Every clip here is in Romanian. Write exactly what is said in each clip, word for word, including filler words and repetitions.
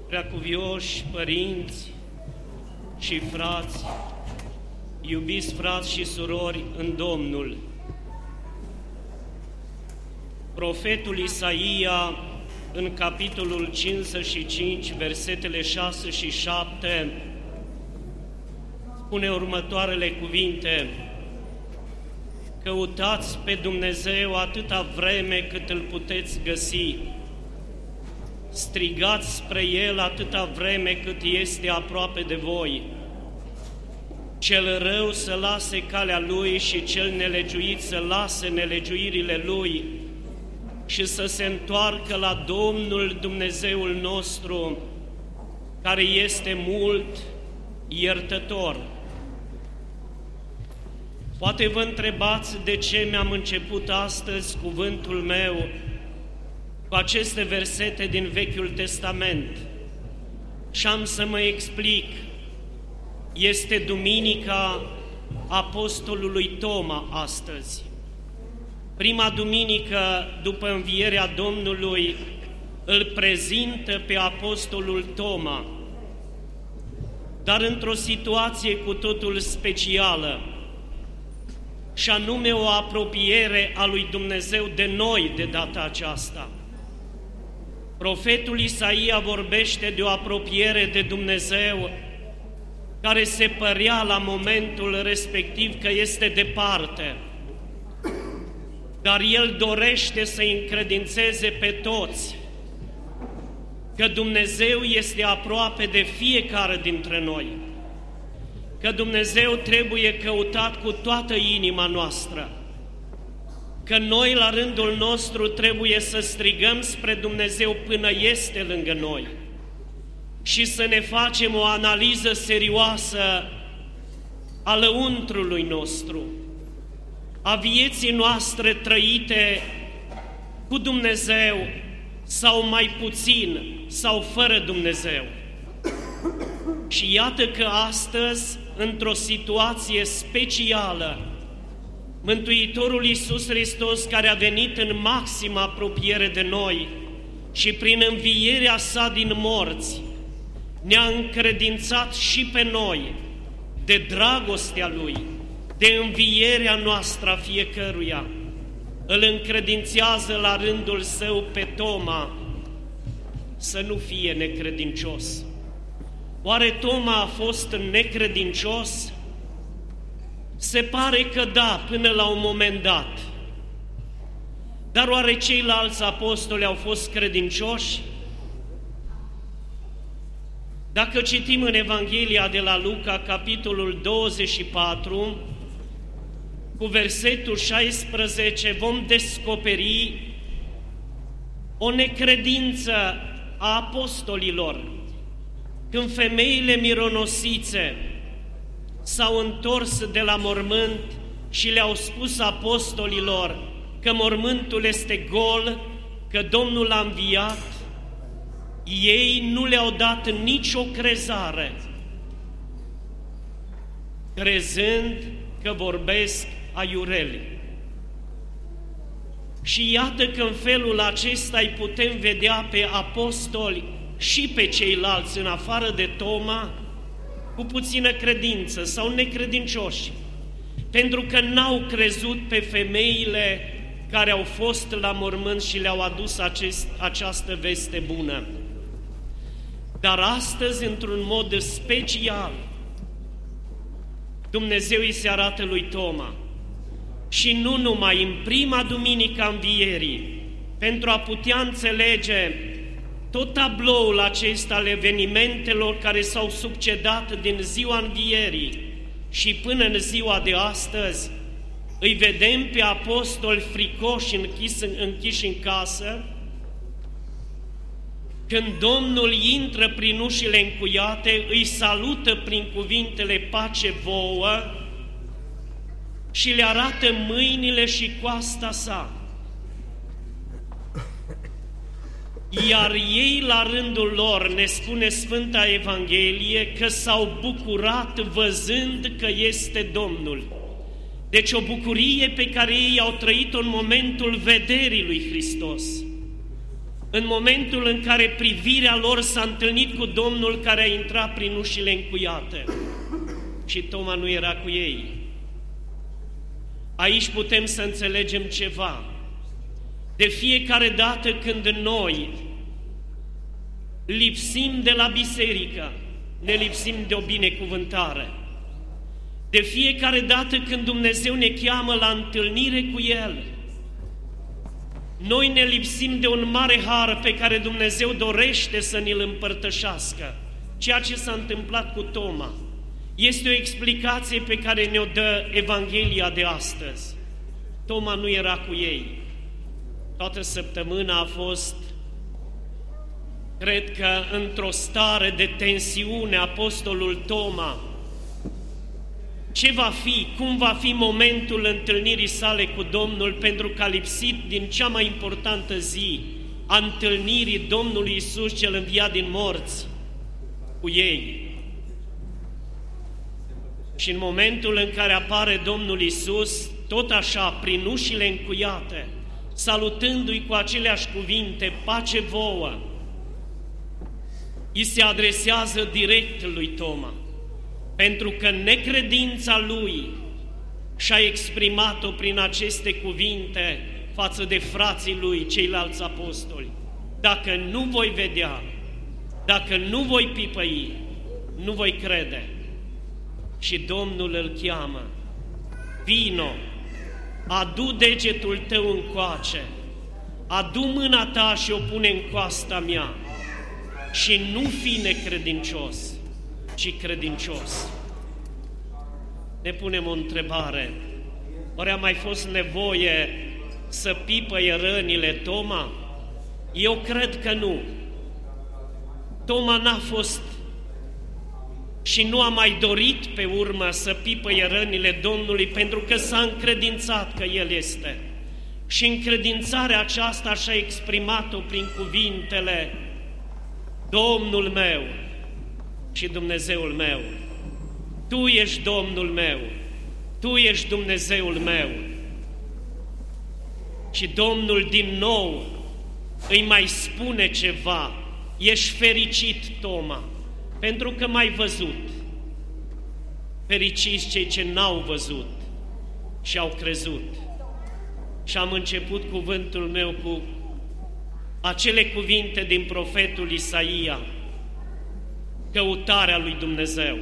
Preacuvioși părinți și frați, iubiți frați și surori în Domnul, profetul Isaia, în capitolul cincizeci și cinci, versetele șase și șapte, spune următoarele cuvinte: căutați pe Dumnezeu atâta vreme cât îl puteți găsi, strigați spre El atâta vreme cât este aproape de voi. Cel rău să lase calea lui și cel nelegiuit să lase nelegiuirile lui și să se întoarcă la Domnul Dumnezeul nostru, care este mult iertător. Poate vă întrebați de ce mi-am început astăzi cuvântul meu cu aceste versete din Vechiul Testament. Și am să mă explic. Este Duminica Apostolului Toma astăzi. Prima duminică după învierea Domnului îl prezintă pe Apostolul Toma, dar într-o situație cu totul specială, și anume o apropiere a lui Dumnezeu de noi de data aceasta. Profetul Isaia vorbește de o apropiere de Dumnezeu care se părea la momentul respectiv că este departe, dar el dorește să-i încredințeze pe toți că Dumnezeu este aproape de fiecare dintre noi, că Dumnezeu trebuie căutat cu toată inima noastră, că noi la rândul nostru trebuie să strigăm spre Dumnezeu până este lângă noi și să ne facem o analiză serioasă a lăuntrului nostru, a vieții noastre trăite cu Dumnezeu sau mai puțin sau fără Dumnezeu. Și iată că astăzi, într-o situație specială, Mântuitorul Iisus Hristos, care a venit în maximă apropiere de noi și prin învierea sa din morți, ne-a încredințat și pe noi de dragostea Lui, de învierea noastră a fiecăruia. Îl încredințează la rândul său pe Toma să nu fie necredincios. Oare Toma a fost necredincios? Se pare că da, până la un moment dat. Dar oare ceilalți apostoli au fost credincioși? Dacă citim în Evanghelia de la Luca, capitolul douăzeci și patru, cu versetul șaisprezece, vom descoperi o necredință a apostolilor, când femeile mironosițe s-au întors de la mormânt și le-au spus apostolilor că mormântul este gol, că Domnul a înviat, ei nu le-au dat nicio crezare, crezând că vorbesc aiureli. Și iată că în felul acesta îi putem vedea pe apostoli și pe ceilalți, în afară de Toma, cu puțină credință sau necredincioși, pentru că n-au crezut pe femeile care au fost la mormânt și le-au adus acest, această veste bună. Dar astăzi, într-un mod special, Dumnezeu îi se arată lui Toma. Și nu numai în prima duminică a învierii, pentru a putea înțelege tot tabloul acesta al evenimentelor care s-au succedat din ziua învierii și până în ziua de astăzi, îi vedem pe apostoli fricoși închiși, închiși în casă, când Domnul intră prin ușile încuiate, îi salută prin cuvintele pace vouă și le arată mâinile și coasta sa. Iar ei, la rândul lor, ne spune Sfânta Evanghelie, că s-au bucurat văzând că este Domnul. Deci o bucurie pe care ei au trăit-o în momentul vederii lui Hristos. în momentul în care privirea lor s-a întâlnit cu Domnul care a intrat prin ușile încuiate și Toma nu era cu ei. Aici putem să înțelegem ceva. De fiecare dată când noi lipsim de la biserică, ne lipsim de o binecuvântare. De fiecare dată când Dumnezeu ne cheamă la întâlnire cu El, noi ne lipsim de un mare har pe care Dumnezeu dorește să ne-l împărtășească. Ceea ce s-a întâmplat cu Toma este o explicație pe care ne-o dă Evanghelia de astăzi. Toma nu era cu ei. Toată săptămâna a fost, cred că, într-o stare de tensiune, apostolul Toma. Ce va fi, cum va fi momentul întâlnirii sale cu Domnul, pentru că a lipsit din cea mai importantă zi a întâlnirii Domnului Iisus cel înviat din morți cu ei. Și în momentul în care apare Domnul Iisus, tot așa, prin ușile încuiate, salutându-i cu aceleași cuvinte, pace vouă, îi se adresează direct lui Toma, pentru că necredința lui și-a exprimat-o prin aceste cuvinte față de frații lui, ceilalți apostoli. Dacă nu voi vedea, dacă nu voi pipăi, nu voi crede. Și Domnul îl cheamă: vino, adu degetul tău încoace, adu mâna ta și o pune în coasta mea și nu fi necredincios, ci credincios. Ne punem o întrebare: oare a mai fost nevoie să pipăie rănile Toma? Eu cred că nu. Toma n-a fost și nu a mai dorit pe urmă să pipăie rănile Domnului, pentru că s-a încredințat că El este. Și încredințarea aceasta și-a exprimat-o prin cuvintele: Domnul meu și Dumnezeul meu, Tu ești Domnul meu, Tu ești Dumnezeul meu. Și Domnul din nou îi mai spune ceva: ești fericit, Toma, pentru că m-ai văzut. Fericiți cei ce n-au văzut și au crezut. Și am început cuvântul meu cu acele cuvinte din profetul Isaia: căutarea lui Dumnezeu,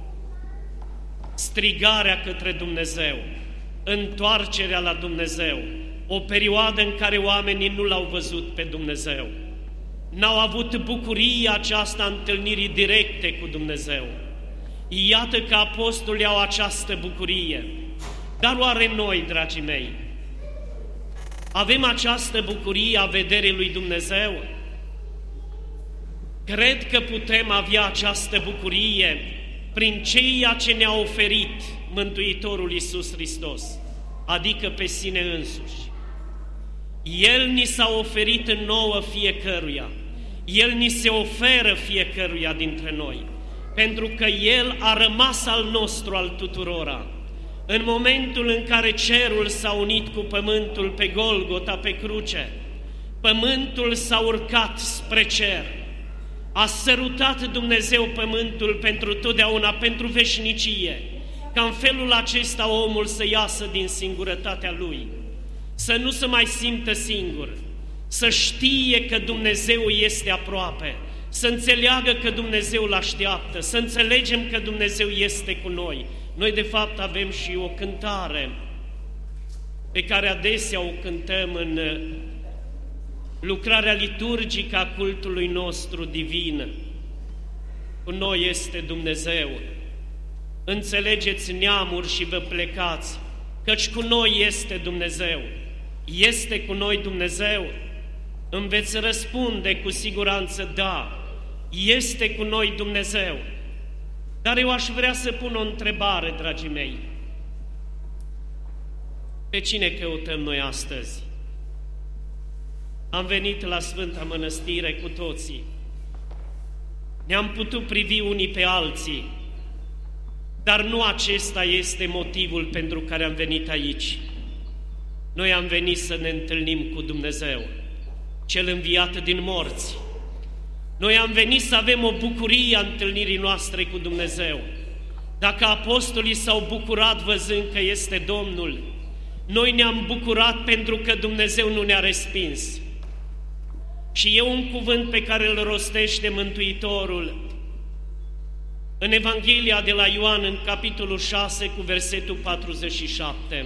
strigarea către Dumnezeu, întoarcerea la Dumnezeu, o perioadă în care oamenii nu l-au văzut pe Dumnezeu, n-au avut bucuria aceasta întâlnirii directe cu Dumnezeu. Iată că apostolii au această bucurie. Dar oare noi, dragii mei, avem această bucurie a vederii lui Dumnezeu? Cred că putem avea această bucurie prin ceea ce ne-a oferit Mântuitorul Iisus Hristos, adică pe sine însuși. El ni s-a oferit în nouă fiecăruia, El ni se oferă fiecăruia dintre noi, pentru că El a rămas al nostru, al tuturora. În momentul în care cerul s-a unit cu pământul pe Golgota, pe cruce, pământul s-a urcat spre cer. A sărutat Dumnezeu pământul pentru totdeauna, pentru veșnicie, ca în felul acesta omul să iasă din singurătatea lui, să nu se mai simtă singur, să știe că Dumnezeu este aproape, să înțeleagă că Dumnezeu îl așteaptă, să înțelegem că Dumnezeu este cu noi. Noi, de fapt, avem și o cântare pe care adesea o cântăm în lucrarea liturgică a cultului nostru divin. Cu noi este Dumnezeu. Înțelegeți, neamuri, și vă plecați, căci cu noi este Dumnezeu. Este cu noi Dumnezeu? Îmi veți răspunde cu siguranță: da, este cu noi Dumnezeu. Dar eu aș vrea să pun o întrebare, dragii mei. Pe cine căutăm noi astăzi? Am venit la Sfânta Mănăstire cu toții. Ne-am putut privi unii pe alții, dar nu acesta este motivul pentru care am venit aici. Noi am venit să ne întâlnim cu Dumnezeu. cel înviat din morți. Noi am venit să avem o bucurie a întâlnirii noastre cu Dumnezeu. Dacă apostolii s-au bucurat văzând că este Domnul, noi ne-am bucurat pentru că Dumnezeu nu ne-a respins. Și e un cuvânt pe care îl rostește Mântuitorul în Evanghelia de la Ioan, în capitolul șase, cu versetul patruzeci și șapte.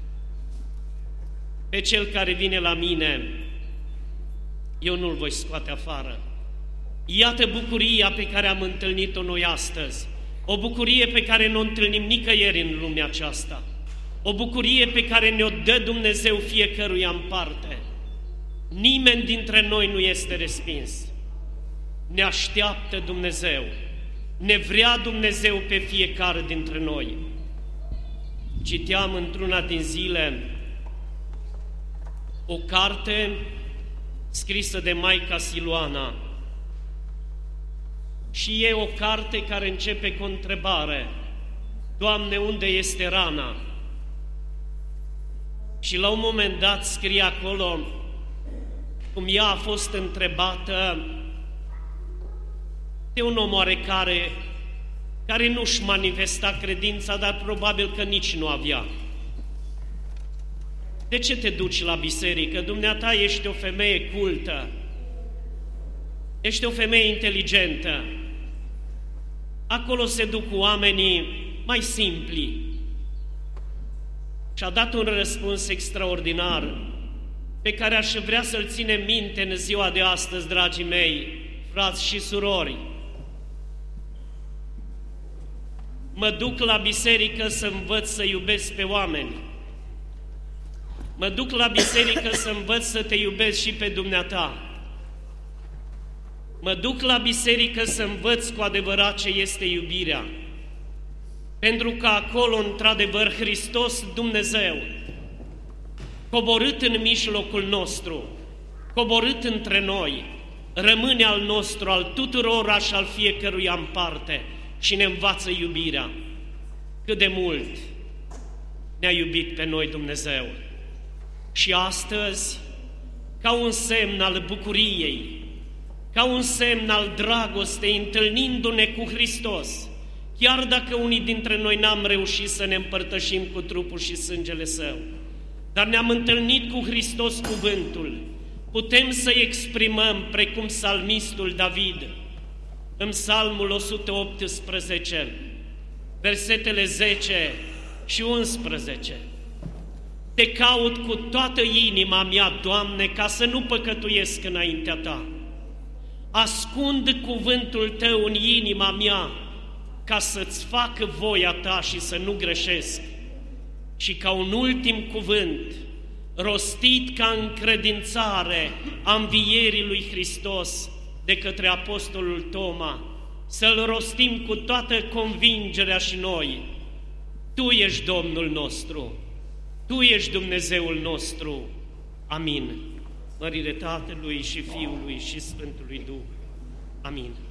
Pe cel care vine la mine, eu nu-l voi scoate afară. Iată bucuria pe care am întâlnit-o noi astăzi, o bucurie pe care nu o întâlnim nicăieri în lumea aceasta, o bucurie pe care ne-o dă Dumnezeu fiecăruia în parte. Nimeni dintre noi nu este respins. Ne așteaptă Dumnezeu, ne vrea Dumnezeu pe fiecare dintre noi. Citeam într-una din zile o carte scrisă de Maica Siluana și e o carte care începe cu o întrebare: Doamne, unde este rana? Și la un moment dat scrie acolo cum ea a fost întrebată de un om oarecare care nu-și manifesta credința, dar probabil că nici nu avea. De ce te duci la biserică? Dumneata ești o femeie cultă, ești o femeie inteligentă. Acolo se duc oamenii mai simpli. Și a dat un răspuns extraordinar pe care aș vrea să-l ținem minte în ziua de astăzi, dragii mei, frați și surori. Mă duc la biserică să învăț să iubesc pe oameni. Mă duc la biserică să învăț să te iubesc și pe dumneata. Mă duc la biserică să învăț cu adevărat ce este iubirea. Pentru că acolo, într-adevăr, Hristos Dumnezeu, coborât în mijlocul nostru, coborât între noi, rămâne al nostru, al tuturora și al fiecăruia în parte și ne învață iubirea. Cât de mult ne-a iubit pe noi Dumnezeu. Și astăzi, ca un semn al bucuriei, ca un semn al dragostei, întâlnindu-ne cu Hristos, chiar dacă unii dintre noi n-am reușit să ne împărtășim cu trupul și sângele Său, dar ne-am întâlnit cu Hristos cuvântul, putem să-i exprimăm precum psalmistul David, în Psalmul o sută optsprezece, versetele zece și unsprezece. Te caut cu toată inima mea, Doamne, ca să nu păcătuiesc înaintea Ta. Ascund cuvântul Tău în inima mea, ca să-ți fac voia Ta și să nu greșesc. Și ca un ultim cuvânt, rostit ca încredințare a învierii lui Hristos de către apostolul Toma, să-l rostim cu toată convingerea și noi: Tu ești Domnul nostru, Tu ești Dumnezeul nostru. Amin. Mărire Tatălui și Fiului și Sfântului Duh. Amin.